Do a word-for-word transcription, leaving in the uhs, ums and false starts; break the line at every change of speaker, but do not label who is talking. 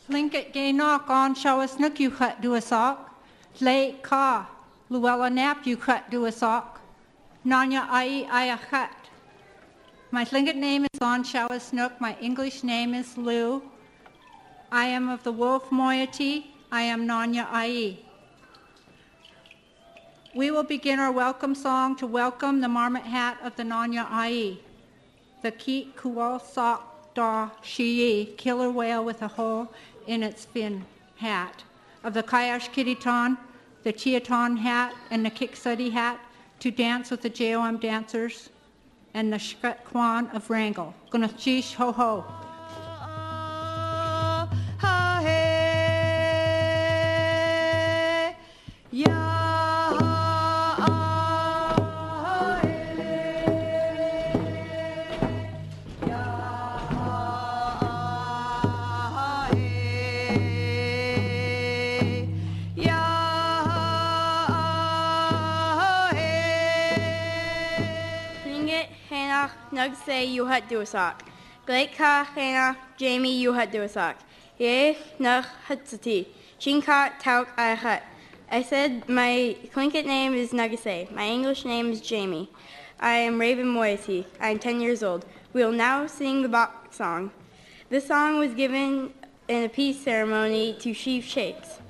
Linket gay knock on show us nook you cut do a sock. Late ka. Luella nap you cut do a sock. Nanya ai I a cut. My Tlingit name is on show snook. My English name is Lou. I am of the wolf moiety. I am Nanya ai. We will begin our welcome song to welcome the marmot hat of the Nanya ai. The Keet Kual Sok Da Shi killer whale with a hole in its fin hat. Of the Kayash Kiriton, the Chiaton hat, and the Kiksadi hat to dance with the J O M dancers and the Shkut Kwan of Wrangell. Gunachish ho ho.
Nug say you had do a sock. Glake ka hana Jamie you had do a sock. Ye nug hutsati. Chinka tauk I hut. I said my Tlingit name is Nugase. My English name is Jamie. I am Raven Moiety. I am ten years old. We will now sing the Bach song. This song was given in a peace ceremony to Chief Shakes.